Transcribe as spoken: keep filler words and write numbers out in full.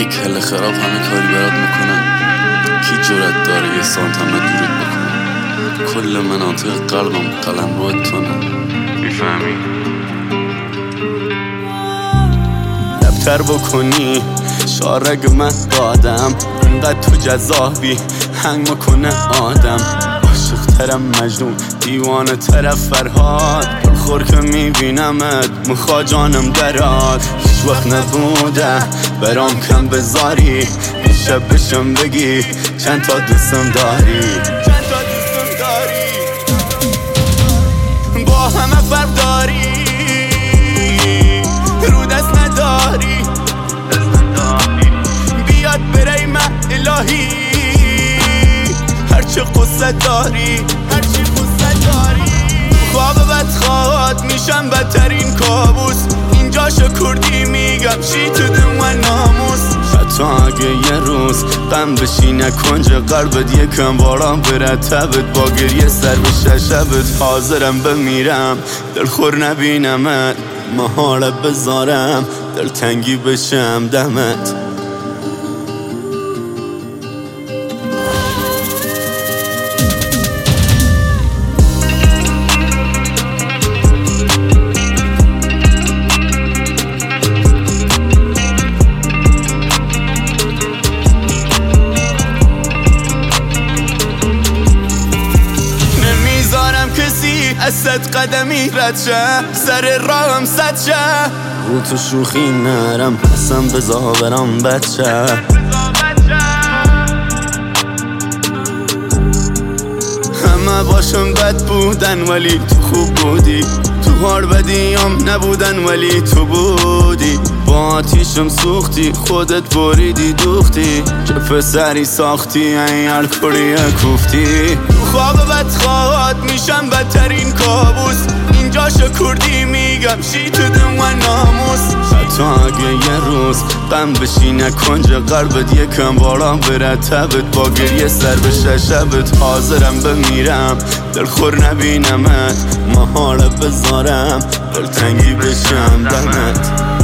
کل خراب همه کاری برات میکنن، کی جرأت داره یه سانتمتر دورت بکنه؟ کل مناطق قلبم قلم روی تونه، میفهمی؟ دفتر بکنی شارگ من دادم، انقدر تو جذابی هنگ میکنه آدم. عاشق ترم مجنون دیوانه طرف فرهاد، خور که میبینمت مخوا جانم دراد. هیچ وقت نبوده برام کم بذاری، شب بشم بگی چند تا دوستم داری، چند تا دوستم داری. با همه فرق داری، رو دست نداری، بیاد بری من الهی. هرچه قصه داری، هرچی قصه داری. خواب بدخواد میشم بدترین کابوس، اینجا شکردی میگم شی تو دم ناموس. حتی اگه یه روز غم بشینه کنج قلبت، یکم باران بره تبت، با گریه سر بشه شبت. حاضرم بمیرم دلخور نبینمت، محاله بذارم دلتنگی بشم دمت. از صد قدمی رد شه، سر راهم صد شه. رو تو شوخی نرم حسن بزا برام بچه. همه باشم بد بودن ولی تو خوب بودی، تو هار بدیام نبودن ولی تو بودی. با آتیشم سوختی خودت بریدی دوختی، چه پسری ساختی این الکلی کوفتی. تو خواب بدخواد میشم بدترین کابوس، اینجا شکردی میگم شی تو دم و ناموس. حتی اگه یه روز غم بشینه کنج قلبت، یکم باران بره تبت، با گریه سر بشه شبت. حاضرم بمیرم دلخور نبینمت، محاله بذارم دلتنگی بشم دمت.